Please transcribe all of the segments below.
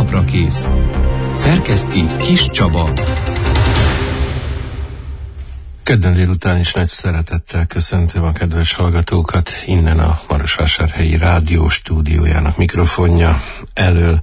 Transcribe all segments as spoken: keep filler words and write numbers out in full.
Naprakész. Szerkeszti Kis Csaba. Kedden délután is nagy szeretettel köszöntöm a kedves hallgatókat innen a Marosvásárhelyi Rádió stúdiójának mikrofonja elől.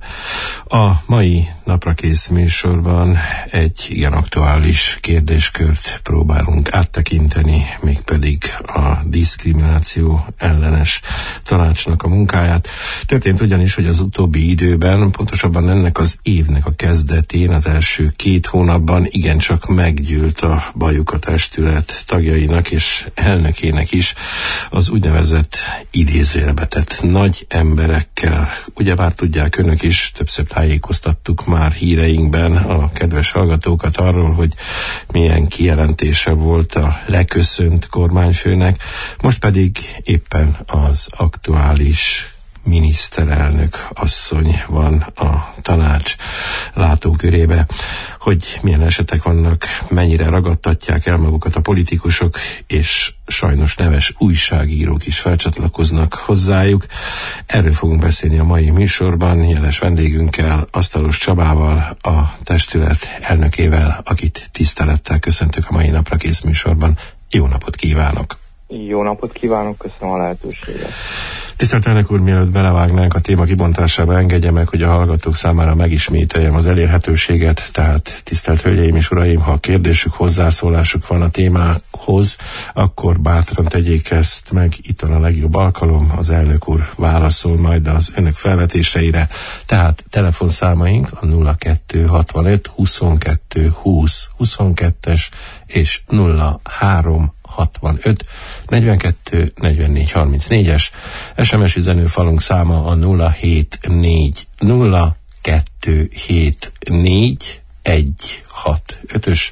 A mai Naprakész műsorban egy igen aktuális kérdéskört próbálunk áttekinteni, mégpedig a diszkrimináció ellenes tanácsnak a munkáját. Történt ugyanis, hogy az utóbbi időben, pontosabban ennek az évnek a kezdetén, az első két hónapban igencsak meggyűlt a Bajuka testület tagjainak és elnökének is az úgynevezett idézőjelbe tett nagy emberekkel. Ugyebár tudják önök is, többször tájékoztattuk már híreinkben a kedves hallgatókat arról, hogy milyen kijelentése volt a leköszönt kormányfőnek, most pedig éppen az aktuális miniszterelnök asszony van a tanács látókörébe. Hogy milyen esetek vannak, mennyire ragadtatják el magukat a politikusok, és sajnos neves újságírók is felcsatlakoznak hozzájuk. Erről fogunk beszélni a mai műsorban, jeles vendégünkkel, Asztalos Csabával, a testület elnökével, akit tisztelettel köszöntök a mai Naprakész műsorban. Jó napot kívánok! Jó napot kívánok, köszönöm a lehetőséget. Tisztelt elnök úr, mielőtt belevágnánk a téma kibontásába, engedje meg, hogy a hallgatók számára megismételjem az elérhetőséget, tehát tisztelt hölgyeim és uraim, ha kérdésük, hozzászólásuk van a témához, akkor bátran tegyék ezt meg, itt van a legjobb alkalom, az elnök úr válaszol majd az önök felvetéseire, tehát telefonszámaink a nulla kettő hatvanöt huszonkettő húsz huszonkettes és nulla három hatvanöt negyvenkettő negyvennégy harmincnégyes, es em es üzenőfalunk száma a nulla hét négy nulla kettő hét négy egy hat ötös,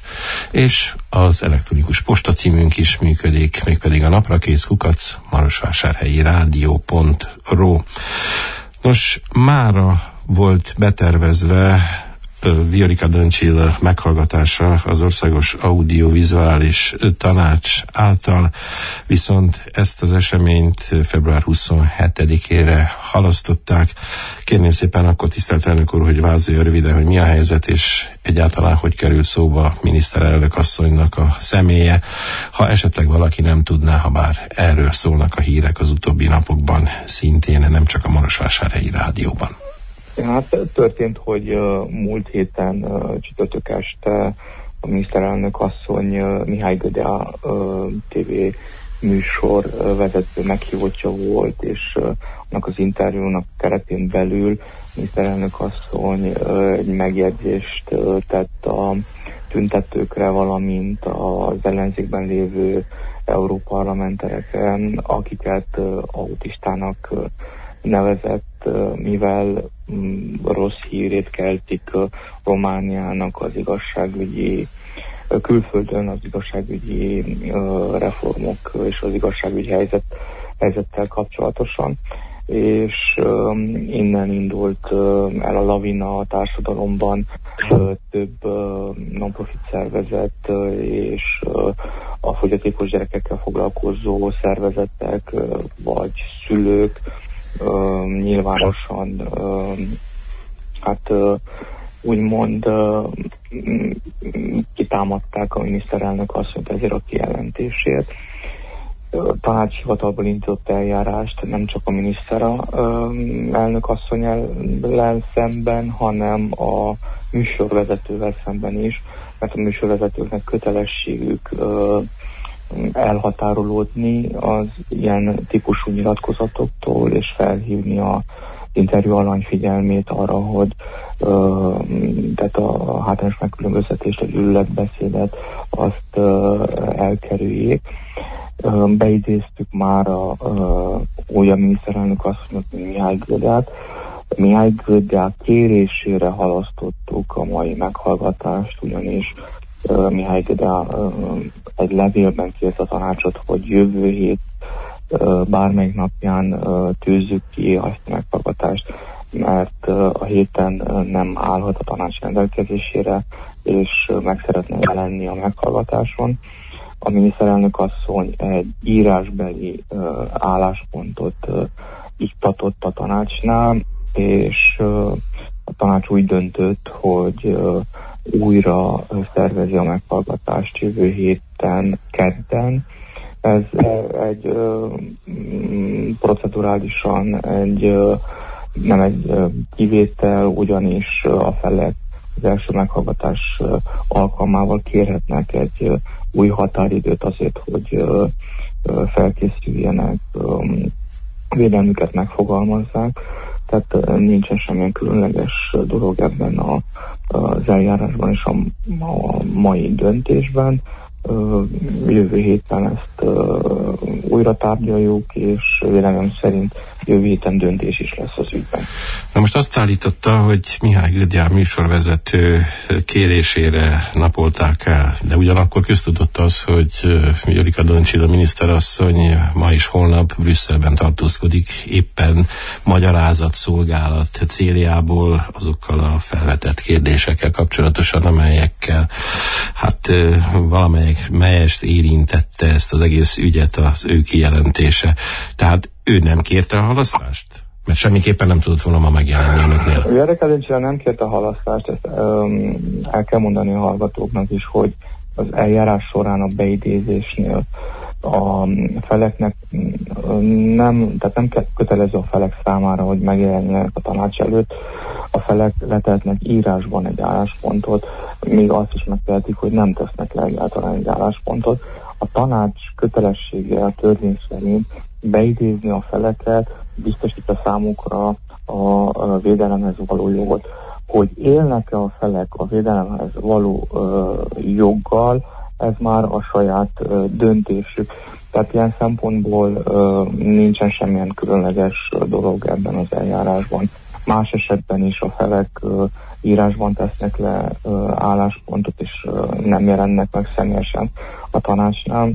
és az elektronikus postacímünk is működik, mégpedig a naprakész kukac marosvásárhelyi rádió pont ro. Nos, mára volt betervezve Viorica Dăncilă meghallgatása az Országos Audiovizuális Tanács által, viszont ezt az eseményt február huszonhetedikére halasztották. Kérném szépen akkor, tisztelt elnök úr, hogy vázolja röviden, hogy mi a helyzet, és egyáltalán hogy került szóba miniszterelnök asszonynak a személye, ha esetleg valaki nem tudná, ha bár erről szólnak a hírek az utóbbi napokban, szintén nem csak a Marosvásárhelyi Rádióban. Hát történt, hogy uh, múlt héten uh, csütörtök este a miniszterelnök asszony uh, Mihály Gödea uh, tévé műsor uh, vezető meghívottja volt, és uh, annak az interjúnak keretén belül a miniszterelnök asszony uh, egy megjegyzést uh, tett a tüntetőkre, valamint az ellenzékben lévő európarlamentereken, akiket uh, autistának uh, nevezett, mivel rossz hírét keltik Romániának az igazságügyi, külföldön az igazságügyi reformok és az igazságügyi helyzet, helyzettel kapcsolatosan, és innen indult el a lavina a társadalomban, több non-profit szervezet és a fogyatékos gyerekekkel foglalkozó szervezetek vagy szülők Uh, nyilvánosan uh, hát uh, úgymond uh, kitámadták a miniszterelnök asszonyt ezért a kijelentésért. Uh, tanácshivatalból indított eljárást nem csak a miniszter uh, elnök asszony ellen szemben, hanem a műsorvezetővel szemben is, mert a műsorvezetőknek kötelességük uh, elhatárolódni az ilyen típusú nyilatkozatoktól, és felhívni a interjú alany figyelmét arra, hogy uh, tehát a hátrányos megkülönböztetést, a gyűlöletbeszédet azt uh, elkerüljék. Uh, beidéztük már a uh, újabb miniszterelnök asszonyot, Mihály Gödeát. Mihály Gödea kérésére halasztottuk a mai meghallgatást, ugyanis Uh, Mihály Gödea uh, egy levélben kért a tanácsot, hogy jövő hét uh, bármelyik napján uh, tűzzük ki azt a meghallgatást, mert uh, a héten uh, nem állhat a tanács rendelkezésére, és uh, meg szeretne jelenni a meghallgatáson. A miniszterelnök asszony egy írásbeli uh, álláspontot uh, iktatott a tanácsnál, és uh, a tanács úgy döntött, hogy újra szervezi a meghallgatást jövő héten, kedden. Ez egy procedurálisan egy, nem egy kivétel, ugyanis a felek az első meghallgatás alkalmával kérhetnek egy új határidőt azért, hogy felkészüljenek, védelmüket megfogalmazzák. Tehát nincsen semmilyen különleges dolog ebben a, az eljárásban és a, a mai döntésben. Jövő héten ezt újra tárgyaljuk, és véleményem szerint jövő héten döntés is lesz az ügyben. Na most azt állította, hogy Mihály György műsorvezető kérésére napolták el, de ugyanakkor köztudott az, hogy Jolika Doncsila miniszterasszony ma és holnap Brüsszelben tartózkodik, éppen magyarázatszolgálat céljából azokkal a felvetett kérdésekkel kapcsolatosan, amelyekkel hát valamelyik melyest érintette ezt az egész ügyet az ő kijelentése. Tehát ő nem kérte a halasztást? Mert semmiképpen nem tudott volna ma megjelenni önöknél. Jolika Doncsila nem kérte a halasztást, ezt um, el kell mondani a hallgatóknak is, hogy az eljárás során a beidézésnél a feleknek nem, tehát nem kötelező a felek számára, hogy megjelenjenek a tanács előtt. A felek letehetnek írásban egy álláspontot, még azt is megtehetik, hogy nem tesznek le egyáltalán egy álláspontot. A tanács kötelessége a törvény szerint beidézni a feleket, biztosítja számukra a, a védelemhez való jogot. Hogy élnek-e a felek a védelemhez való ö, joggal, ez már a saját ö, döntésük. Tehát ilyen szempontból ö, nincsen semmilyen különleges dolog ebben az eljárásban. Más esetben is a felek ö, írásban tesznek le ö, álláspontot, és ö, nem jelennek meg személyesen a tanácsnál,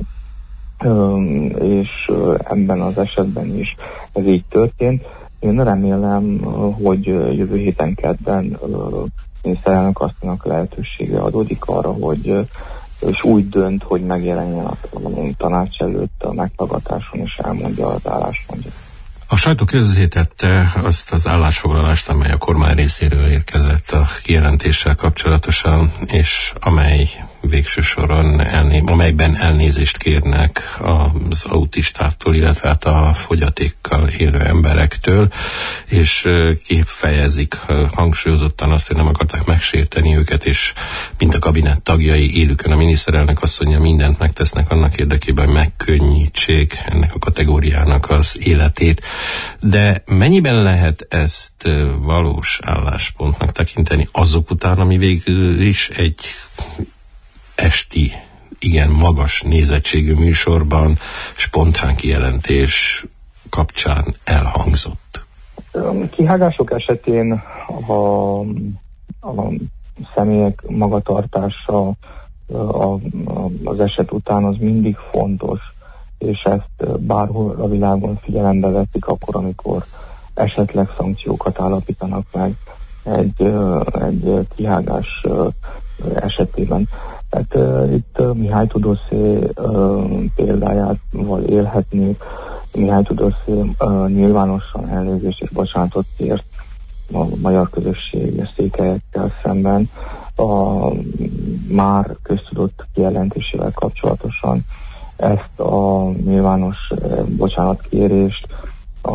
ö, és ö, ebben az esetben is ez így történt. Én remélem, hogy jövő héten kedden miniszterelnök asszonynak lehetősége adódik arra, hogy és úgy dönt, hogy megjelenjen a tanács előtt a meghallgatáson, és elmondja az álláspontját. A sajtó közzétette azt az állásfoglalást, amely a kormány részéről érkezett a kijelentéssel kapcsolatosan, és amely végső soron elné, amelyben elnézést kérnek az autistáktól, illetve hát a fogyatékkal élő emberektől, és kifejezik hangsúlyozottan azt, hogy nem akarták megsérteni őket, és mind a kabinett tagjai élükön a miniszterelnök asszonya mindent megtesznek annak érdekében, hogy megkönnyítsék ennek a kategóriának az életét. De mennyiben lehet ezt valós álláspontnak tekinteni azok után, ami végül is egy esti, igen magas nézettségű műsorban spontán kijelentés kapcsán elhangzott? Kihágások esetén a, a személyek magatartása a, a, az eset után az mindig fontos, és ezt bárhol a világon figyelembe veszik akkor, amikor esetleg szankciókat állapítanak meg egy, egy kihágás esetében. Tehát uh, itt uh, Mihály Tudosszé uh, példájával élhetnék. Mihály Tudosszé uh, nyilvánosan elnézést és bocsánatot kért a magyar közösség székelyekkel szemben a már köztudott kijelentésével kapcsolatosan. Ezt a nyilvános uh, bocsánatkérést a,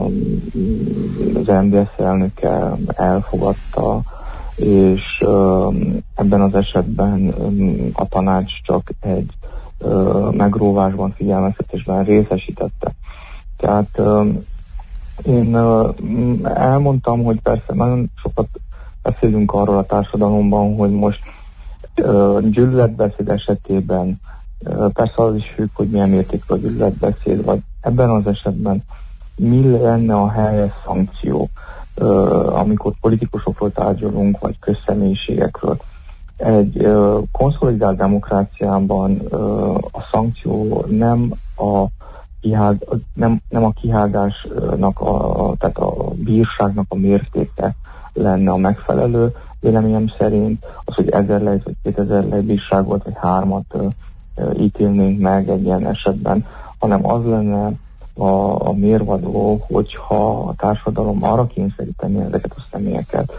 az em dé es elnöke elfogadta, és uh, ebben az esetben um, a tanács csak egy uh, megróvásban, figyelmeztetésben részesítette. Tehát uh, én uh, elmondtam, hogy persze nagyon sokat beszélünk arról a társadalomban, hogy most uh, gyűlöletbeszéd esetében uh, persze az is függ, hogy milyen mértékű a gyűlöletbeszéd, vagy ebben az esetben mi lenne a helyes szankció, Uh, amikor politikusokról tárgyalunk, vagy közszemélyiségekről. Egy uh, konszolidált demokráciában uh, a szankció nem a, kihág, nem, nem a kihágásnak, a, tehát a bírságnak a mértéke lenne a megfelelő. Véleményem szerint az, hogy ezer lejt, vagy kétezer lejt bírságot, vagy hármat uh, ítélnénk meg egy ilyen esetben, hanem az lenne A, a mérvadó, hogyha a társadalom arra kényszeríteni ezeket a személyeket,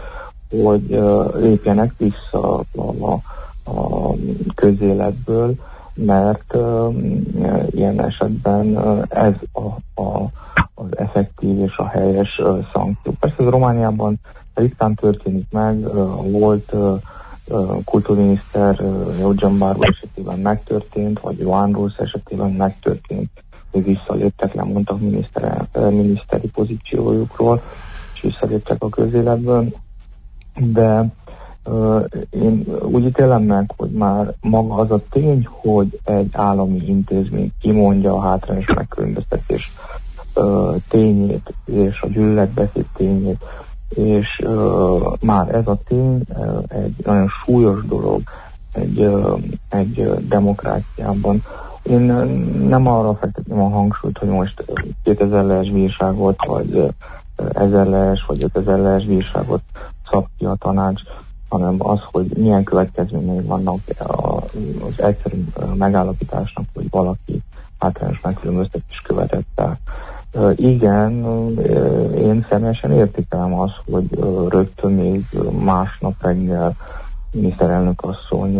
hogy uh, lépjenek vissza a, a, a közéletből, mert uh, ilyen esetben uh, ez a, a, az effektív és a helyes uh, szankció. Persze ez Romániában ritkán történik meg, uh, volt uh, uh, kultúrminiszter uh, Eugen Barbu esetében megtörtént, vagy Ioan Rus esetében megtörtént, hogy visszaléptek, lemondtak miniszter, uh, miniszteri pozíciójukról, és visszaléptek a közéletből, de Uh, én úgy ítélem meg, hogy már maga az a tény, hogy egy állami intézmény kimondja a hátrányos megkülönböztetés uh, tényét és a gyűlöletbeszéd tényét, és uh, már ez a tény uh, egy nagyon súlyos dolog egy, uh, egy uh, demokráciában. Én uh, nem arra fektetném a hangsúlyt, hogy most kétezer lees bírságot, vagy uh, ezer lees, vagy ötezer lees bírságot szab ki a tanács, hanem az, hogy milyen következményei vannak az egyszerű megállapításnak, hogy valaki hátrányos megkülönböztetés követett el. Igen, én személyesen értékelem azt, hogy rögtön még másnap reggel miniszterelnök asszony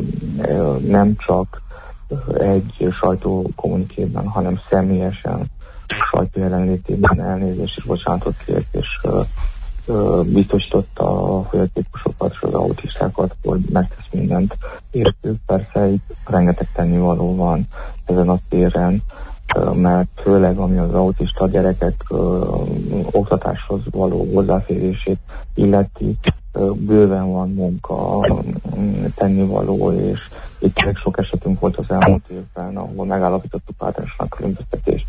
nem csak egy sajtókommunikében, hanem személyesen sajtó jelenlétében elnézést és bocsánatot kért, és biztosította a fogyatékosokat és az autistákat, hogy megtesz mindent értük. Persze itt rengeteg tennivaló van ezen a téren, mert főleg ami az autista gyerekek ö, oktatáshoz való hozzáférését illeti, ö, bőven van munka, tennivaló, és itt elég sok esetünk volt az elmúlt évben, ahol megállapítottuk általános megkülönböztetést.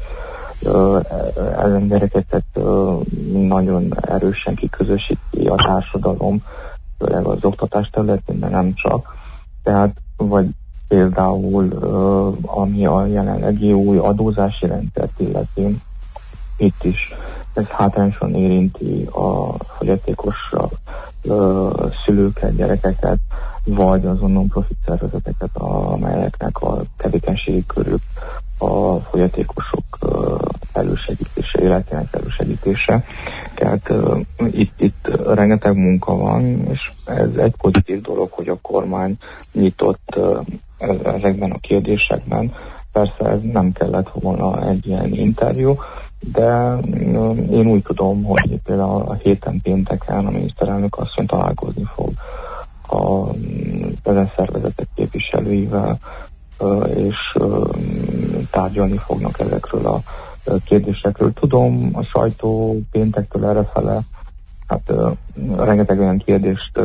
Ezen gyerekeket ö, nagyon erősen kiközösíti a társadalom, főleg az oktatás területén, de nem csak. Tehát, vagy például, uh, ami a jelenlegi új adózási rendszert illeti, itt is ez hátrányosan érinti a fogyatékos uh, szülőket, gyerekeket, vagy azon non-profit szervezeteket, amelyeknek a tevékenységi körük a fogyatékosok uh, elősegítése, életének elősegítése. Tehát uh, itt, itt rengeteg munka van, és ez egy pozitív dolog, hogy a kormány nyitott uh, ezekben a kérdésekben. Persze ez nem kellett volna egy ilyen interjú, de uh, én úgy tudom, hogy például a héten pénteken a miniszterelnök asszony találkozni fog a ezen szervezetek képviselőivel, és tárgyalni fognak ezekről a kérdésekről. Tudom, a sajtó péntektől errefele, hát rengeteg olyan kérdést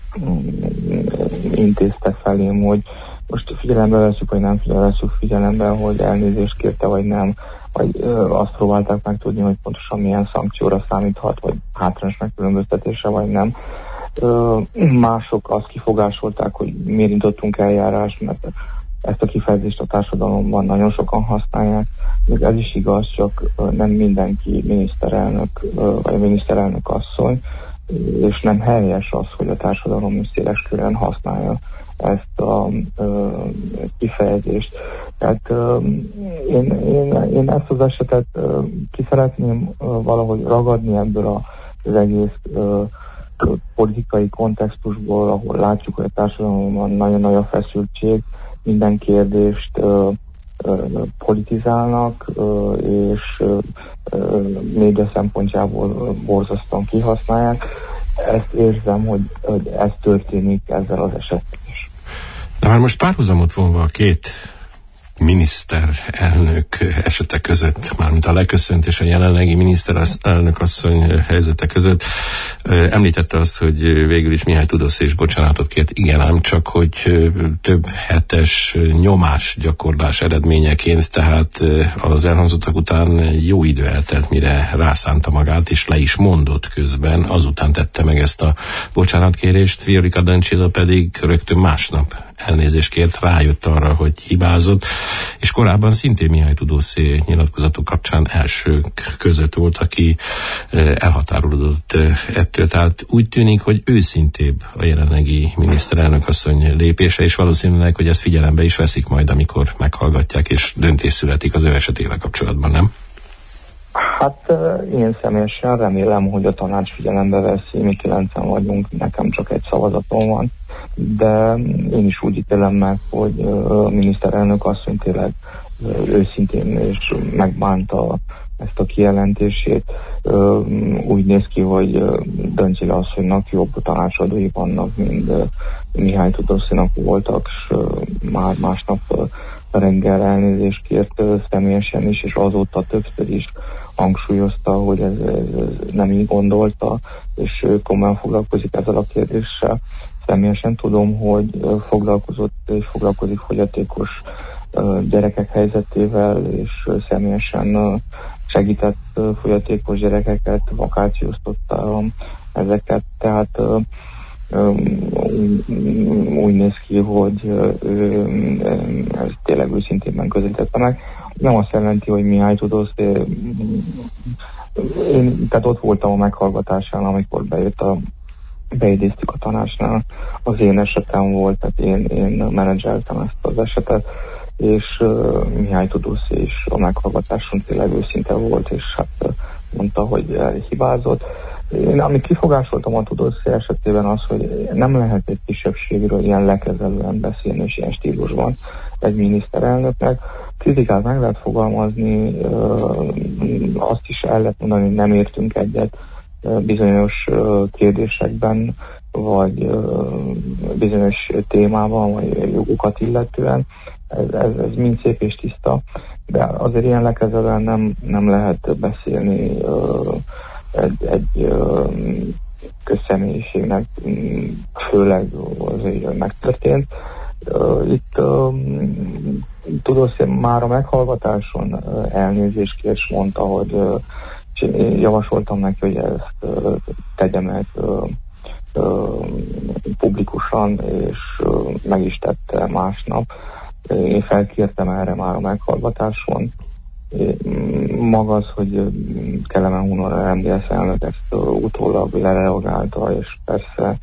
intéztek felém, hogy most figyelembe veszük, vagy nem veszük figyelembe, hogy elnézést kérte, vagy nem, vagy azt próbálták megtudni, hogy pontosan milyen szankcióra számíthat, vagy hátrányos megkülönböztetése, vagy nem. Mások azt kifogásolták, hogy miért indítottunk eljárást, mert ezt a kifejezést a társadalomban nagyon sokan használják. Még ez is igaz, csak nem mindenki miniszterelnök vagy miniszterelnök asszony, és nem helyes az, hogy a társadalom is széles körön használja ezt a kifejezést. Tehát én, én, én ezt az esetet ki szeretném valahogy ragadni ebből az egész politikai kontextusból, ahol látjuk, hogy a társadalomban nagyon nagy a feszültség, minden kérdést ö, ö, politizálnak, ö, és ö, ö, média szempontjából borzasztóan kihasználják. Ezt érzem, hogy, hogy ez történik ezzel az esettel is. De már most párhuzamot vonva a két miniszterelnök esete között, mármint a leköszönt és a jelenlegi miniszterelnök asszony helyzete között, említette azt, hogy végül is Mihály Tudoszés bocsánatot kért. Igen, ám csak, hogy több hetes nyomás gyakorlás eredményeként, tehát az elhangzottak után jó idő eltelt, mire rászánta magát, és le is mondott közben, azután tette meg ezt a bocsánatkérést. Viorica Dăncilă pedig rögtön másnap elnézést kért, rájött arra, hogy hibázott, és korábban szintén Mihály Tudós nyilatkozatok kapcsán elsők között volt, aki elhatárolódott ettől. Tehát úgy tűnik, hogy őszintébb a jelenlegi miniszterelnök asszony lépése, és valószínűleg, hogy ezt figyelembe is veszik majd, amikor meghallgatják, és döntés születik az ő esetével kapcsolatban, nem? Hát én személyesen remélem, hogy a tanács figyelembe veszi, mi kilencen vagyunk, nekem csak egy szavazatom van, de én is úgy ítélem meg, hogy a miniszterelnök asszony tényleg őszintén és megbánta ezt a kijelentését. Úgy néz ki, hogy Dönczila asszonynak jobb tanácsadói vannak, mint Mihály Tudorczinak voltak, és már másnap reggel elnézést kért személyesen is, és azóta többször is hangsúlyozta, hogy ez, ez, ez nem így gondolta, és komolyan foglalkozik ezzel a kérdéssel. Személyesen tudom, hogy foglalkozott és foglalkozik fogyatékos gyerekek helyzetével, és személyesen segített fogyatékos gyerekeket, vakációztatta ezeket, tehát úgy néz ki, hogy ő ez tényleg őszintén közelítette meg. Nem azt jelenti, hogy Mihály Tudorczky, én tehát ott voltam a meghallgatásán, amikor bejött a beidéztük a tanácsnál, az én esetem volt, tehát én, én menedzseltem ezt az esetet, és uh, Mihály Tudorczky is a meghallgatáson tényleg őszinte volt, és hát uh, mondta, hogy hibázott. Én amit kifogásoltam a Tudorczky esetében az, hogy nem lehet egy kisebbségről ilyen lekezelően beszélni, és ilyen stílusban egy miniszterelnöknek. Kritikát meg lehet fogalmazni, uh, azt is el lehet mondani, hogy nem értünk egyet uh, bizonyos uh, kérdésekben, vagy uh, bizonyos témában, vagy jogokat illetően. Ez, ez, ez mind szép és tiszta, de azért ilyen lekezelően nem, nem lehet beszélni uh, egy, egy uh, közszemélyiségnek, főleg azért megtörtént. Uh, itt uh, Tudorczky már a meghallgatáson uh, elnézést kért, és mondta, hogy uh, én javasoltam neki, hogy ezt uh, tegye meg uh, uh, publikusan, és uh, meg is tette másnap. Én felkértem erre már a meghallgatáson. Maga az, hogy Kelemen Hunor em dé es elnök ezt utólag lereagálta, és persze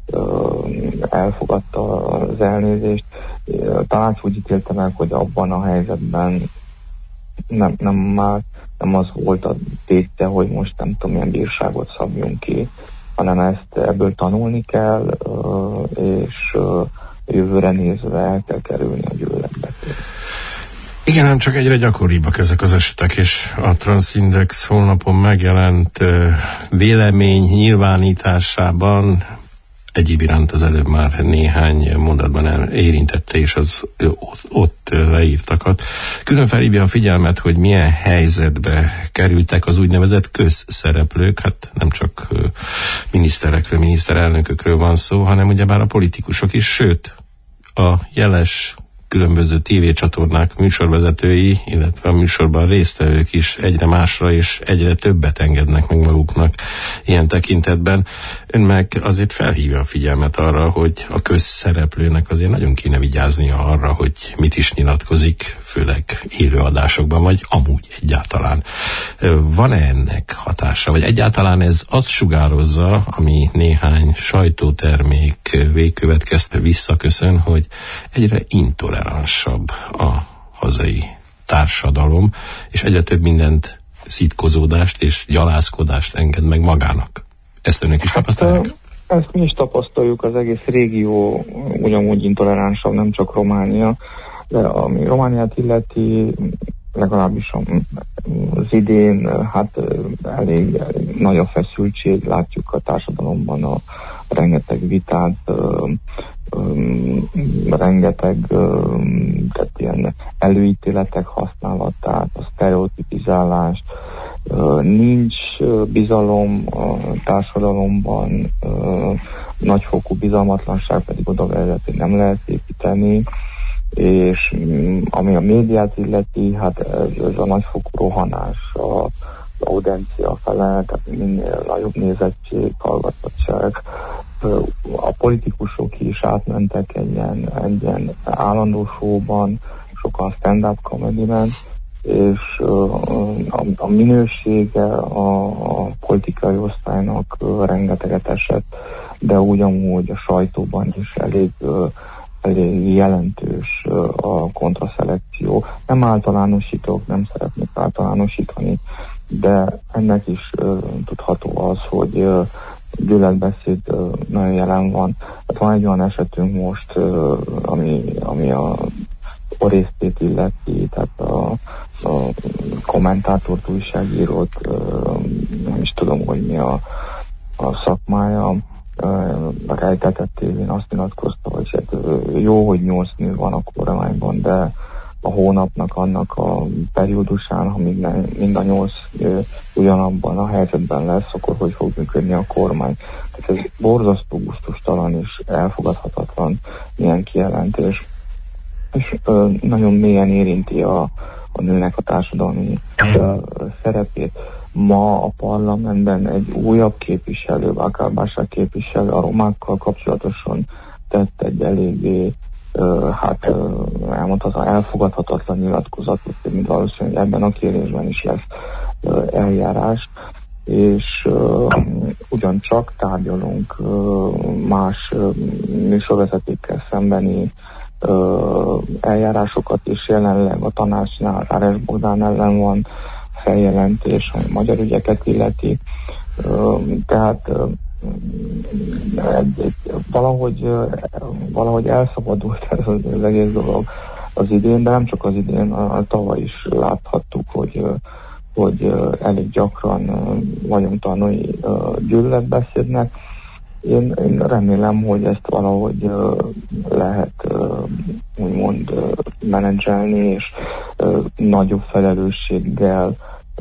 elfogadta az elnézést. Talán úgy ítélte meg, hogy abban a helyzetben nem, nem már nem az volt a tétje, hogy most nem tudom, milyen bírságot szabjunk ki, hanem ezt ebből tanulni kell, és jövőre nézve el kell kerülni a gyűlöletbeszédet. Igen, nem csak egyre gyakoribbak ezek az esetek, és a Transindex honlapon megjelent vélemény nyilvánításában egyéb iránt az előbb már néhány mondatban érintette, és az ott, ott leírtakat. Külön felhívja a figyelmet, hogy milyen helyzetbe kerültek az úgynevezett közszereplők, hát nem csak miniszterekről, miniszterelnökökről van szó, hanem ugyebár a politikusok is, sőt, a jeles különböző tévécsatornák műsorvezetői, illetve a műsorban résztvevők is egyre másra és egyre többet engednek meg maguknak ilyen tekintetben. Ön meg azért felhívja a figyelmet arra, hogy a közszereplőnek azért nagyon kéne vigyáznia arra, hogy mit is nyilatkozik, főleg élőadásokban, vagy amúgy egyáltalán. Van-e ennek hatása, vagy egyáltalán ez azt sugározza, ami néhány sajtótermék végkövetkezte visszaköszön, hogy egyre intoleránsabb a hazai társadalom, és egyre több mindent, szitkozódást és gyalázkodást enged meg magának. Ezt önök is tapasztalják? Hát, ezt mi is tapasztaljuk, az egész régió ugyanúgy intoleránsabb, nem csak Románia, de ami Romániát illeti, legalábbis az idén, hát elég, elég nagy a feszültség, látjuk a társadalomban a rengeteg vitát, rengeteg tehát ilyen előítéletek használatát, a sztereotipizálást, nincs bizalom a társadalomban, nagyfokú bizalmatlanság pedig oda vezet, hogy nem lehet építeni, és ami a médiát illeti, hát ez, ez a nagyfokú rohanás, a audencia fele, tehát minél nagyobb nézettség, hallgatottság. A politikusok is átmentek egy ilyen, egy ilyen állandó showban, sokan stand-up comedy-ben, és a, a minősége a, a politikai osztálynak rengeteget esett, de ugyanúgy a sajtóban is elég, elég jelentős a kontraszelekció. Nem általánosítok, nem szeretnék általánosítani, de ennek is uh, tudható az, hogy uh, gyűlöletbeszéd uh, nagyon jelen van. Hát van egy olyan esetünk most, uh, ami, ami a Orésztét illeti, tehát a, a kommentátort, újságírót, uh, nem is tudom, hogy mi a, a szakmája, a Rejtetett tévén azt nyilatkozta, hogy hát jó, hogy nyolc nő van a kormányban, de a hónapnak, annak a periódusán, ha minden, mind a nyolc ugyanabban a helyzetben lesz, akkor hogy fog működni a kormány. Tehát ez borzasztó gusztustalan és elfogadhatatlan ilyen kijelentés. És ö, nagyon mélyen érinti a, a nőnek a társadalmi ö, szerepét. Ma a parlamentben egy újabb képviselő, Bakár Bashar képviselő a romákkal kapcsolatosan tett egy eléggé uh, hát uh, elmondhatom elfogadhatatlan nyilatkozatot, mint valószínűleg ebben a kérésben is lesz uh, eljárás, és uh, ugyancsak tárgyalunk uh, más uh, műsorvezetékkel szembeni uh, eljárásokat, és jelenleg a tanácsnál Ráres Bogdán ellen van feljelentés, ami magyar ügyeket illeti. Tehát egy, egy, valahogy, valahogy elszabadult ez az egész dolog az idén, de nem csak az idén, a tavaly is láthattuk, hogy, hogy elég gyakran vagyunk tanulni gyűlöletbeszédnek. Én, én remélem, hogy ezt valahogy lehet úgymond menedzselni, és nagyobb felelősséggel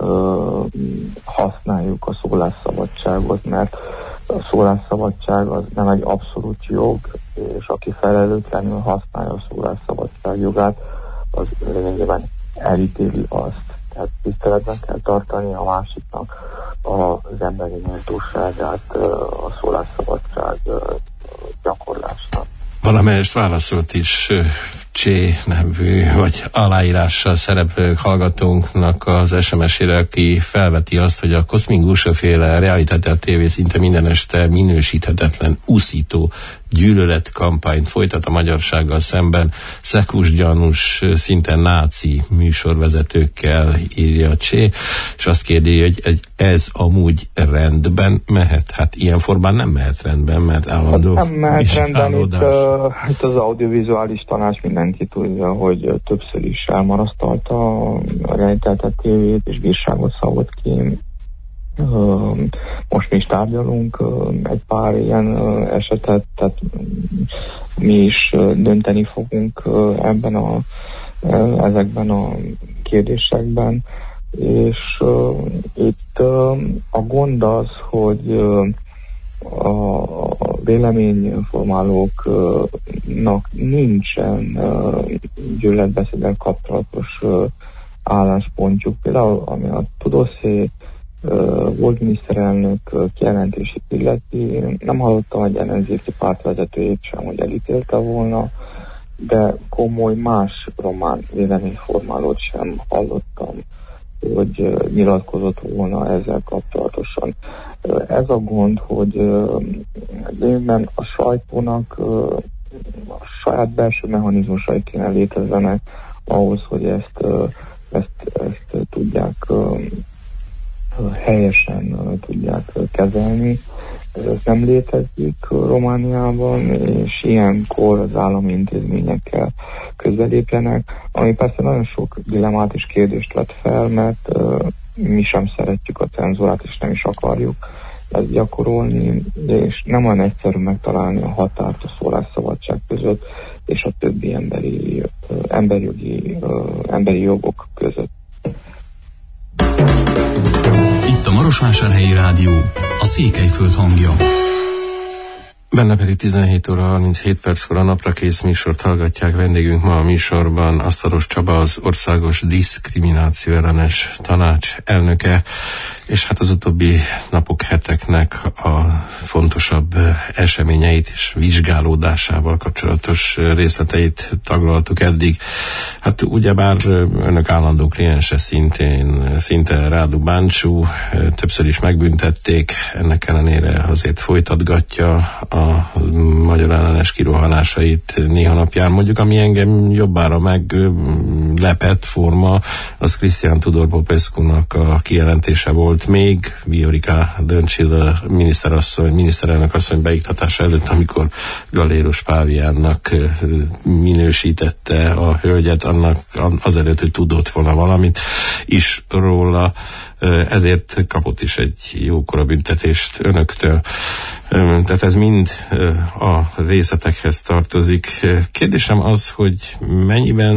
használjuk a szólásszabadságot, mert a szólásszabadság az nem egy abszolút jog, és aki felelőtlenül használja a szólásszabadság jogát, az lényegében elítéli azt. Tehát tiszteletben kell tartani a másiknak az emberi méltóságát, a szólásszabadság gyakorlásnak. Valamelyest válaszolt is Csé nevű, vagy aláírással szereplők hallgatónknak az es em es-ére, aki felveti azt, hogy a Cosmin Gusa-féle Realitatea té vé szinte minden este minősíthetetlen, uszító gyűlöletkampányt folytat a magyarsággal szemben, szekusgyanús, szinte náci műsorvezetőkkel, írja Csé, és azt kérdi, hogy ez amúgy rendben mehet. Hát ilyen formán nem mehet rendben, mert állandó hát nem mehet rendben, itt, uh, itt az audiovizuális tanács mindenki tudja, hogy többször is elmarasztalta a Realitatea té vét, és bírságot szabott ki. Uh, most mi is tárgyalunk uh, egy pár ilyen uh, esetet, tehát mi is uh, dönteni fogunk uh, ebben a, uh, ezekben a kérdésekben, és uh, itt uh, a gond az, hogy uh, a véleményformálóknak nincsen uh, gyűlöletbeszéddel kapcsolatos uh, álláspontjuk. Például ami a Tudosszé uh, volt miniszterelnök uh, kijelentését illeti, nem hallottam egy ellenzéki pártvezetőjét sem, hogy elítélte volna, de komoly más román véleményformálót sem hallottam, hogy uh, nyilatkozott volna ezzel kapcsolatosan. Uh, ez a gond, hogy uh, lényegben a sajtónak uh, a saját belső mechanizmusai kéne létezzenek ahhoz, hogy ezt, uh, ezt, ezt tudják uh, helyesen uh, tudják uh, kezelni. Ez nem létezik Romániában, és ilyenkor az állami intézményekkel közbelépjenek, ami persze nagyon sok dilemmát és kérdést vett fel, mert uh, mi sem szeretjük a cenzúrát, és nem is akarjuk ezt gyakorolni, és nem olyan egyszerű megtalálni a határt a szólásszabadság között és a többi emberi, uh, emberjogi, uh, emberi jogok között. Itt a Marosvásárhelyi Rádió, a Székelyföld hangja. Benne pedig tizenhét óra harminchét perckor a Napra Kész műsort hallgatják. Vendégünk ma a műsorban Asztalos Csaba, az Országos Diszkrimináció Ellenes Tanács elnöke, és hát az utóbbi napok, heteknek a legfontosabb eseményeit és vizsgálódásával kapcsolatos részleteit taglaltuk eddig. Hát ugyebár önök állandó kliense szintén, szinte Rádu Báncsú, többször is megbüntették, ennek ellenére azért folytatgatja a magyar ellenes kirohanásait néha napján. Mondjuk, ami engem jobbára meglepett forma, az Cristian Tudor Popescu-nak a kijelentése volt még Viorica Dăncilă miniszterasszony, miniszterelnök asszony beiktatása előtt, amikor Galéros Páviánnak minősítette a hölgyet, annak azelőtt, hogy tudott volna valamit is róla, ezért kapott is egy jókora büntetést önöktől. Tehát ez mind a részletekhez tartozik. Kérdésem az, hogy mennyiben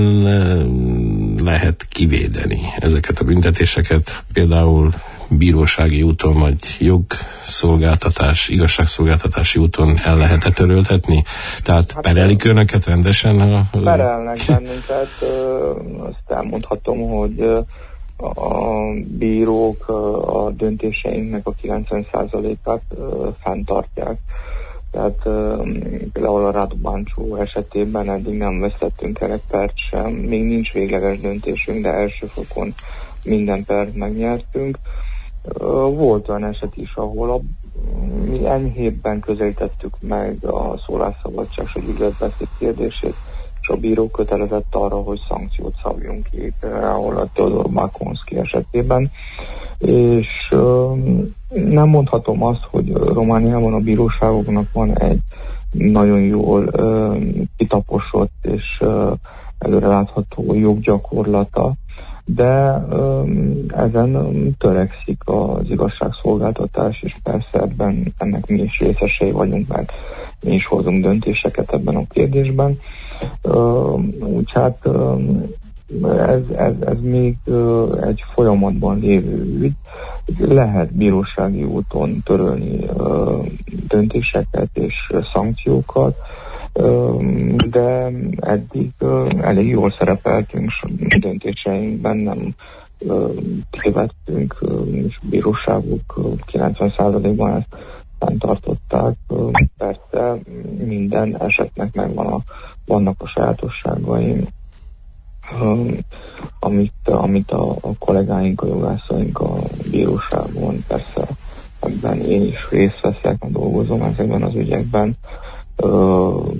lehet kivédeni ezeket a büntetéseket, például bírósági úton, vagy jogszolgáltatás, igazságszolgáltatási úton el lehet-e töröltetni? Tehát hát perelik önöket rendesen? A... Perelnek bennünket, azt elmondhatom, hogy a bírók a döntéseinknek a kilencven százalékát fenntartják. Tehát például a Rádu Báncsú esetében eddig nem vesztettünk el egy pert sem, még nincs végleges döntésünk, de első fokon minden pert megnyertünk. Volt olyan eset is, ahol a, mi enyhébben közelítettük meg a szólásszabadság és a gyűlöletbeszéd kérdését, és a bíró kötelezett arra, hogy szankciót szabjunk ki, például a Teodor Makonszki esetében. És um, nem mondhatom azt, hogy Romániában a bíróságoknak van egy nagyon jól um, kitaposott és uh, előrelátható joggyakorlata, de um, ezen törekszik az igazságszolgáltatás, és persze ebben ennek mi is részesei vagyunk, mert mi is hozunk döntéseket ebben a kérdésben. Uh, úgy hát um, ez, ez, ez még uh, egy folyamatban lévő ügy. Lehet bírósági úton törölni uh, döntéseket és uh, szankciókat, uh, de eddig uh, elég jól szerepeltünk döntéseinkben, nem uh, tévedtünk, uh, és bíróságok uh, kilencven százalékban ezt fenntartották. Uh, persze minden esetnek megvan a, vannak a sajátosságai, Um, amit, amit a, a kollégáink, a jogászaink a bíróságon, persze ebben én is részt veszek, dolgozom ezekben az ügyekben, uh,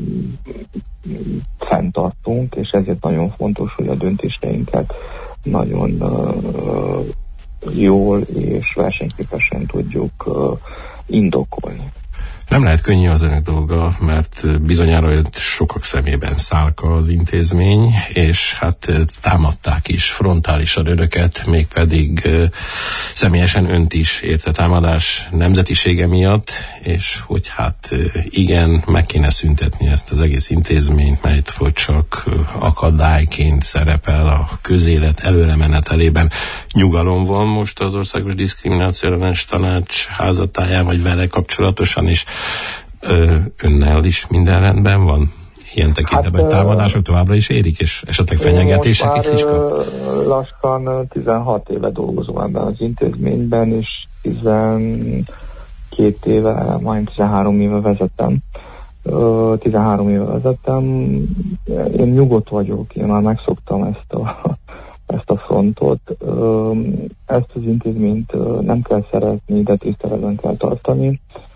fenntartunk, és ezért nagyon fontos, hogy a döntéseinket nagyon uh, jól és versenyképesen tudjuk uh, indokolni. Nem lehet könnyű az önök dolga, mert bizonyára sokak szemében szálka az intézmény, és hát támadták is frontálisan önöket, mégpedig személyesen önt is érte támadás nemzetisége miatt, és hogy hát igen, meg kéne szüntetni ezt az egész intézményt, melyet hogy csak akadályként szerepel a közélet előremenetelében. Nyugalom van most az Országos Diszkrimináció Ellenes Tanács házatáján, vagy vele kapcsolatosan is? Ö, önnel is minden rendben van? Ilyen tekintetben hát, támadások továbbra is érik, és esetleg fenyegetések is is kap? Lassan tizenhat éve dolgozom ebben az intézményben, és tizenkét éve, majd tizenhárom éve vezetem. tizenhárom éve vezetem. Én nyugodt vagyok, én már megszoktam ezt a, ezt a frontot. Ezt az intézményt nem kell szeretni, de tiszteletben kell tartani.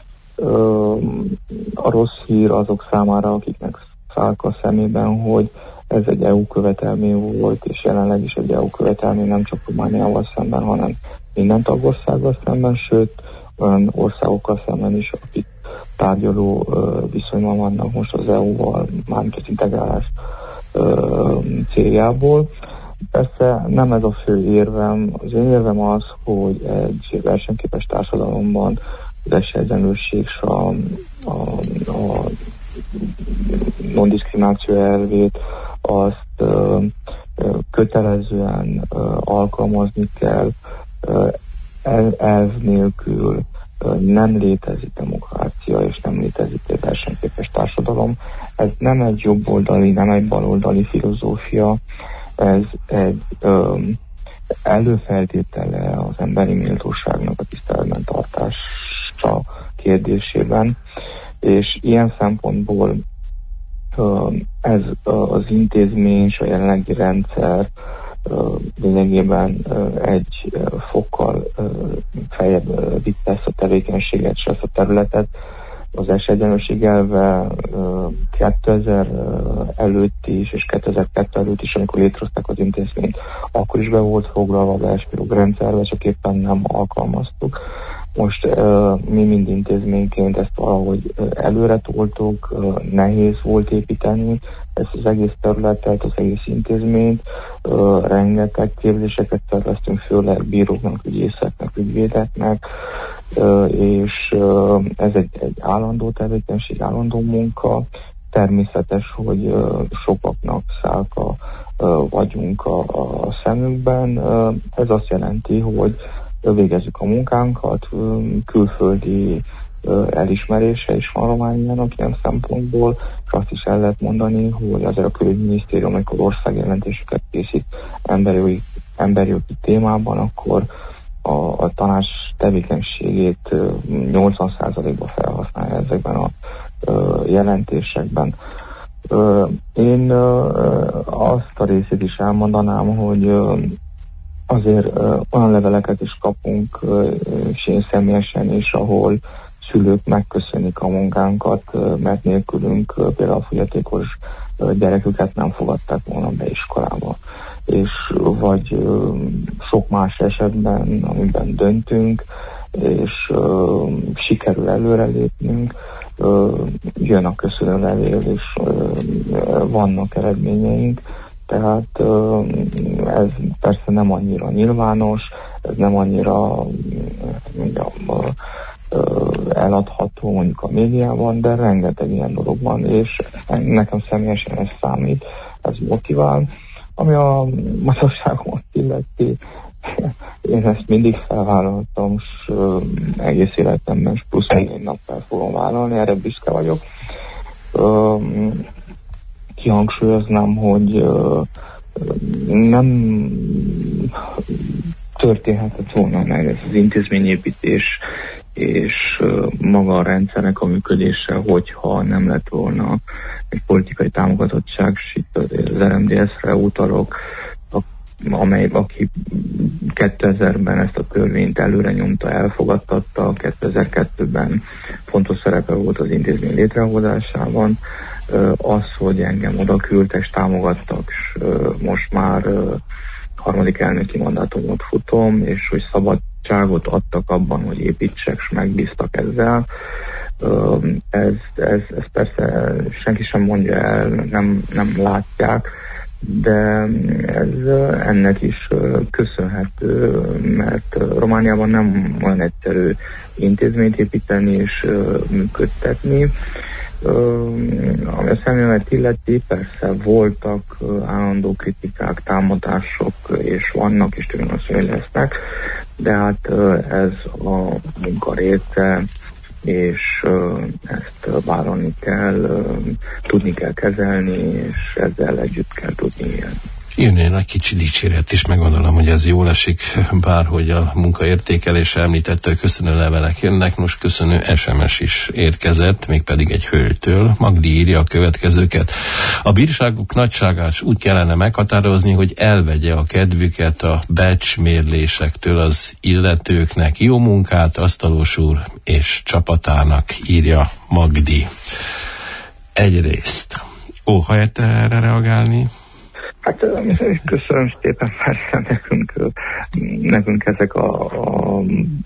A rossz hír azok számára, akiknek szálka a szemében, hogy ez egy é u követelmény volt, és jelenleg is egy é u követelmény nem csak Romániával szemben, hanem minden tagországgal szemben, sőt olyan országokkal szemben is, akik tárgyaló viszonyban vannak most az é u-val, mármint az integrálás céljából. Persze nem ez a fő érvem. Az én érvem az, hogy egy versenyképes társadalomban az esélyegyenlőség és a, a, a non-diszkrimináció elvét azt ö, ö, kötelezően ö, alkalmazni kell, ö, el, elv nélkül ö, nem létezik demokrácia, és nem létezik egy versenyképes társadalom. Ez nem egy jobboldali, nem egy baloldali filozófia, ez egy ö, előfeltétele az emberi méltóságnak a tiszteletben tartása kérdésében, és ilyen szempontból ez az intézmény és a jelenlegi rendszer lényegében egy fokkal feljebb vitte ezt a tevékenységet és ezt a területet. Az esélyegyenlőség elve kétezer előtt is, és kétezer-kettő előtt is, amikor létrehozták az intézményt, akkor is be volt foglalva a belső jogrendszerbe, csak éppen nem alkalmaztuk. Most uh, mi mind intézményként ezt valahogy uh, előre toltuk, uh, nehéz volt építeni ezt az egész területet, az egész intézményt, uh, rengeteg képzéseket szerveztünk, főleg bíróknak, ügyészeknek, ügyvédeknek, uh, és uh, ez egy, egy állandó tevékenység, állandó munka. Természetes, hogy uh, sokaknak szálka uh, vagyunk a, a szemükben. Uh, ez azt jelenti, hogy végezzük a munkánkat, külföldi elismerése is van Romániának ilyen szempontból, és azt is el lehet mondani, hogy azért a külügyminisztérium, amikor országjelentéseket készít emberjogi, emberjogi témában, akkor a, a tanács tevékenységét nyolcvan százalékban felhasználja ezekben a jelentésekben. Én azt a részét is elmondanám, hogy azért uh, olyan leveleket is kapunk, uh, és én személyesen is, ahol szülők megköszönik a munkánkat, uh, mert nélkülünk uh, például a fogyatékos uh, gyereküket nem fogadták volna be iskolába. És vagy uh, sok más esetben, amiben döntünk, és uh, sikerül előrelépnünk, uh, jön a köszönőlevél, és uh, vannak eredményeink. Tehát ez persze nem annyira nyilvános, ez nem annyira mondjam, eladható mondjuk a médiában, de rengeteg ilyen dolog van, és nekem személyesen ez számít, ez motivál. Ami a magyarságomat illeti, én ezt mindig felvállaltam, és egész életemben, és plusz egy nap fel fogom vállalni, erre büszke vagyok. Kihangsúlyoznám, hogy uh, nem történhetett volna meg ez az intézményépítés és uh, maga a rendszernek a működése, hogyha nem lett volna egy politikai támogatottság, és itt az er em dé es-re utalok, a, amely, aki kétezerben ezt a törvényt előre nyomta, elfogadtatta, kétezer-kettőben fontos szerepe volt az intézmény létrehozásában. Az, hogy engem oda küldtek és támogattak, és most már harmadik elnöki mandátumot futom, és hogy szabadságot adtak abban, hogy építsek, és megbíztak ezzel. Ez, ez, ez persze senki sem mondja el, nem, nem látják, de ez ennek is köszönhető, mert Romániában nem olyan egyszerű intézményt építeni és működtetni. Ami a személyemet illeti, persze voltak állandó kritikák, támadások, és vannak, és tűnösszön lesznek, de hát ez a munka része, és ezt vállalni kell, tudni kell kezelni, és ezzel együtt kell tudni élni. Jön egy kicsi dicséret is, meggondolom, hogy ez jól esik, bárhogy a munkaértékelése említette, hogy köszönő levelek jönnek, most köszönő es em es is érkezett, mégpedig egy hölgytől. Magdi írja a következőket. A bírságok nagyságát úgy kellene meghatározni, hogy elvegye a kedvüket a becsmérlésektől az illetőknek. Jó munkát Asztalos úr és csapatának, írja Magdi. Egyrészt óhajt erre reagálni? Hát köszönöm szépen, persze nekünk, nekünk ezek a, a,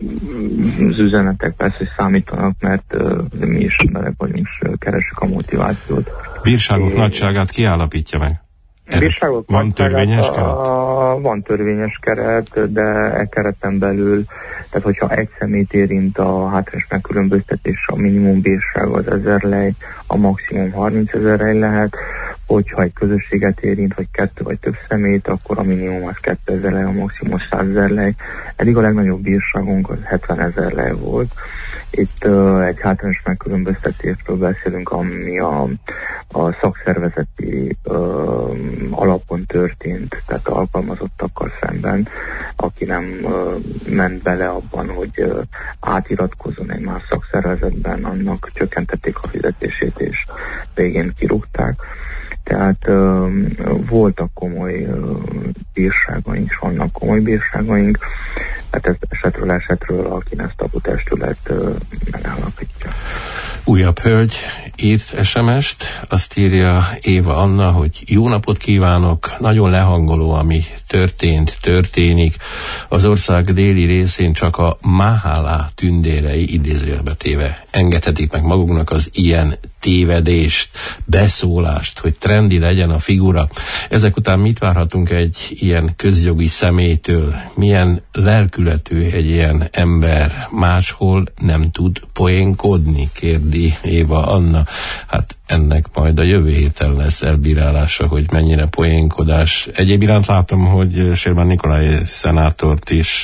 az üzenetek persze, hogy számítanak, mert mi is emberek vagyunk, és keresünk a motivációt. Bírságok é... nagyságát ki állapítja meg? Bírságok van törvényes keret? A, van törvényes keret, de e kereten belül, tehát hogyha egy személyt érint a hátrányos megkülönböztetés, a minimum bírság az ezer lej, a maximum harmincezer lej lehet, hogyha egy közösséget érint, vagy kettő vagy több személyt, akkor a minimum az kétezer lej, a maximum százezer lej. Eddig a legnagyobb bírságunk az hetvenezer lej volt. Itt uh, egy hátrányos megkülönböztetésről beszélünk, ami a, a szakszervezeti uh, alapon történt, tehát alkalmazottakkal szemben. aki nem ment bele abban, hogy átiratkozzon egy más szakszervezetben, annak csökkentették a fizetését, és végén kirúgták. Tehát uh, voltak komoly uh, bírságaink, és vannak komoly bírságaink, hát ezt esetről esetről a kilenc tagú testület uh, megállapítja. Újabb hölgy írt es em est, azt írja Éva Anna, hogy jó napot kívánok, nagyon lehangoló, ami történt, történik. Az ország déli részén csak a Mahala tündérei idézőjelbe téve engedhetik meg maguknak az ilyen tévedést, beszólást, hogy trendi legyen a figura. Ezek után mit várhatunk egy ilyen közjogi személytől? Milyen lelkületű egy ilyen ember? Máshol nem tud poénkodni, kérdi Éva Anna. Hát ennek majd a jövő héten lesz elbírálása, hogy mennyire poénkodás. Egyéb iránt látom, hogy Sérban Nikolaj szenátort is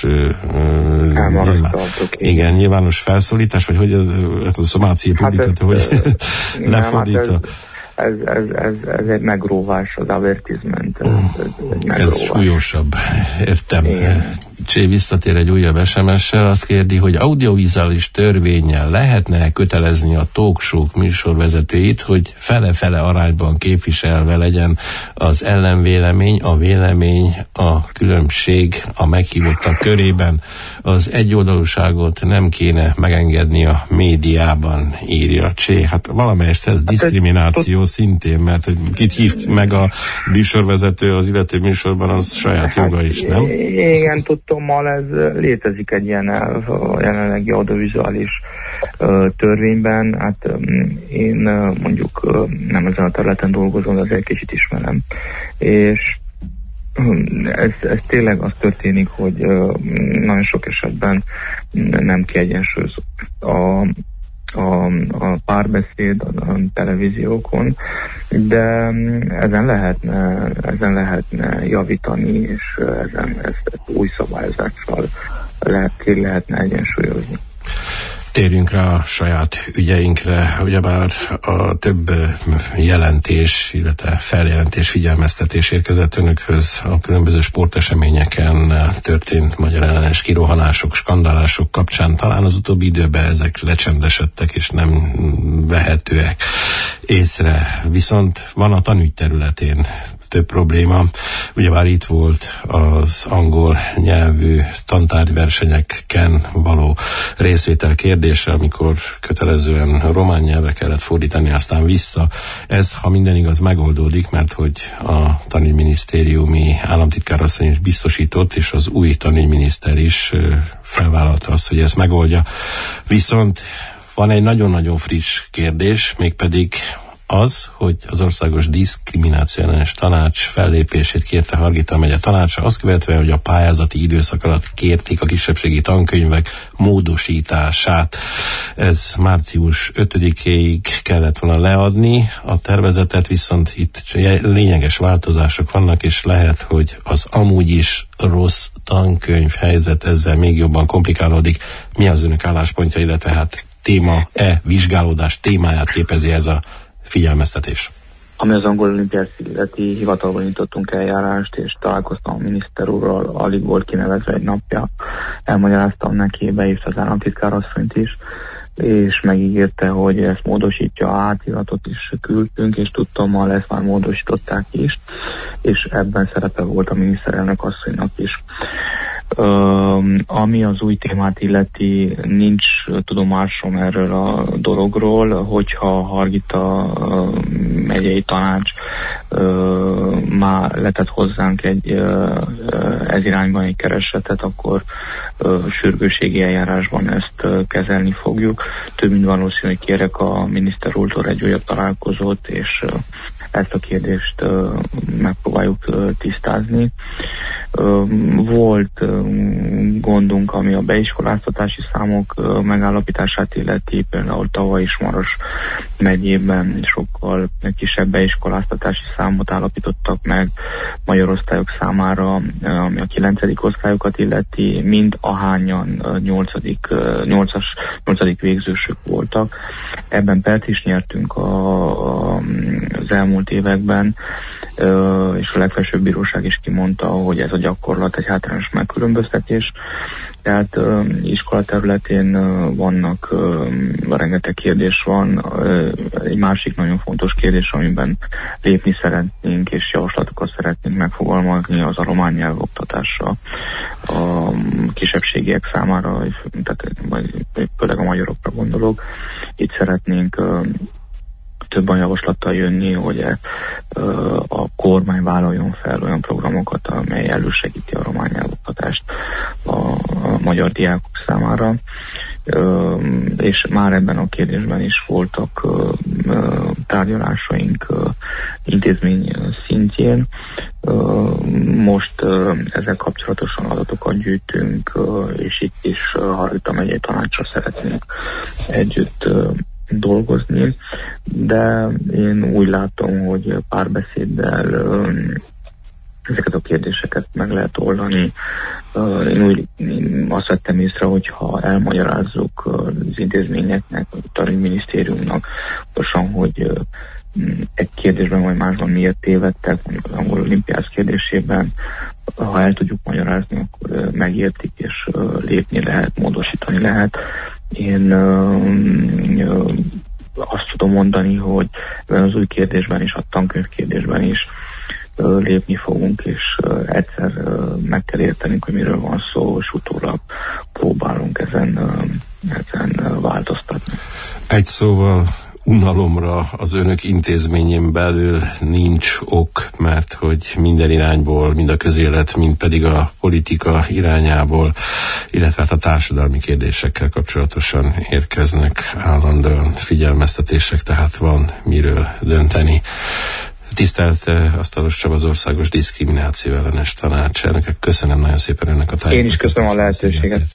nyilván, igen, nyilvános felszólítás, vagy hogy az, az a szomáciai publikát, hát hogy lefordítva. Ez, ez, ez, ez egy megróvás, az advertisement. Ez, ez, ez súlyosabb, értem. Igen. Csé visszatér egy újabb es em es-sel, azt kérdi, hogy audiovizuális törvénnyel lehetne kötelezni a talkshow műsorvezetőit, hogy fele-fele arányban képviselve legyen az ellenvélemény, a vélemény, a különbség a meghívottak körében. Az egyoldalúságot nem kéne megengedni a médiában, írja Csé. Hát valamelyest ez diszkrimináció szintén, mert hogy kit hívt meg a műsorvezető az illető műsorban, az saját joga is, nem? Igen, tudtommal ez létezik egy ilyen elv a jelenlegi audiovizuális uh, törvényben. Hát um, én uh, mondjuk uh, nem ezen a területen dolgozom, de azért kicsit ismerem. És um, ez, ez tényleg az történik, hogy uh, nagyon sok esetben nem kiegyensúlyozott a A, a párbeszéd a, a televíziókon, de ezen lehetne, ezen lehetne javítani, és ezen ezt új szabályozással lehet, ki lehetne egyensúlyozni. Térjünk rá a saját ügyeinkre, ugyebár a több jelentés, illetve feljelentés, figyelmeztetés érkezett önökhöz a különböző sporteseményeken történt magyar ellenes kirohanások, skandálások kapcsán. Talán az utóbbi időben ezek lecsendesedtek és nem vehetőek észre. Viszont van a tanügy területén több probléma. Ugyebár itt volt az angol nyelvű tantárgyversenyeken való részvétel kérdése, amikor kötelezően román nyelvre kellett fordítani, aztán vissza. Ez, ha minden igaz, megoldódik, mert hogy a tanügyminisztériumi államtitkárasszony is biztosított, és az új tanügyminiszter is felvállalta azt, hogy ezt megoldja. Viszont van egy nagyon-nagyon friss kérdés, mégpedig az, hogy az Országos Diszkrimináció Ellenes Tanács fellépését kérte Hargita megye tanácsa, azt követve, hogy a pályázati időszak alatt kérték a kisebbségi tankönyvek módosítását. Ez március ötödikéig kellett volna leadni a tervezetet, viszont itt lényeges változások vannak, és lehet, hogy az amúgy is rossz tankönyv helyzet ezzel még jobban komplikálódik. Mi az önök álláspontja, illetve hát téma-e, vizsgálódás témáját képezi ez a figyelmeztetés? Ami az angol olimpiát illeti, hivatalban nyitottunk eljárást, és találkoztam a miniszter úrral, alig volt kinevezve egy napja. Elmagyaráztam neki, beívta az államtitkárasszonyt is, és megígérte, hogy ezt módosítja, átiratot is küldtünk, és tudtommal ezt már módosították is, és ebben szerepe volt a miniszterelnök asszonynak is. Uh, ami az új témát illeti, nincs tudomásom erről a dologról, hogyha Hargita uh, megyei tanács uh, már letett hozzánk egy uh, ez irányban egy keresetet, akkor uh, sürgőségi eljárásban ezt uh, kezelni fogjuk. Több mint valószínű, hogy kérek a miniszter úrtól egy újabb találkozót, és uh, ezt a kérdést uh, megpróbáljuk uh, tisztázni. Uh, volt uh, gondunk, ami a beiskoláztatási számok uh, megállapítását illeti, például tavaly is Maros megyében sokkal kisebb beiskoláztatási számot állapítottak meg magyar osztályok számára, uh, ami a kilencedik osztályokat illeti, mind ahányan uh, nyolcadik, uh, nyolcas, nyolcadik végzősök voltak. Ebben pert is nyertünk a, a, az elmúlt években, és a legfelsőbb bíróság is kimondta, hogy ez a gyakorlat egy hátrányos megkülönböztetés. Tehát iskola területén vannak, rengeteg kérdés van. Egy másik nagyon fontos kérdés, amiben lépni szeretnénk, és javaslatokat szeretnénk megfogalmazni, az a román nyelv oktatása a kisebbségiek számára, tehát vagy főleg a magyarokra gondolok. Itt szeretnénk több olyan javaslattal jönni, hogy a kormány vállaljon fel olyan programokat, amely elősegíti a román nyelvoktatást a magyar diákok számára. És már ebben a kérdésben is voltak tárgyalásaink intézmény szintjén. Most ezzel kapcsolatosan adatokat gyűjtünk, és itt is Hargita megyei tanácsra szeretnénk együtt dolgozni, de én úgy látom, hogy párbeszéddel ezeket a kérdéseket meg lehet oldani. Én úgy én azt vettem észre, hogy ha elmagyarázzuk az intézményeknek, a tanügyminisztériumnak, pontosan, hogy egy kérdésben vagy másban miért tévedtek, mondjuk az angol olimpiáz kérdésében, ha el tudjuk magyarázni, akkor megértik, és lépni lehet, módosítani lehet. Én ö, ö, azt tudom mondani, hogy az új kérdésben is, a tankönyv kérdésben is ö, lépni fogunk, és ö, egyszer ö, meg kell értenünk, hogy miről van szó, és utólag próbálunk ezen, ö, ezen ö, változtatni. Egy szóval, unalomra az önök intézményén belül nincs ok, mert hogy minden irányból, mind a közélet, mind pedig a politika irányából, illetve hát a társadalmi kérdésekkel kapcsolatosan érkeznek állandóan figyelmeztetések, tehát van miről dönteni. Tisztelt Asztalos Csaba, az Országos Diszkrimináció Ellenes Tanács elnöke, köszönöm nagyon szépen ennek a tájékoztatást. Én is köszönöm a lehetőséget.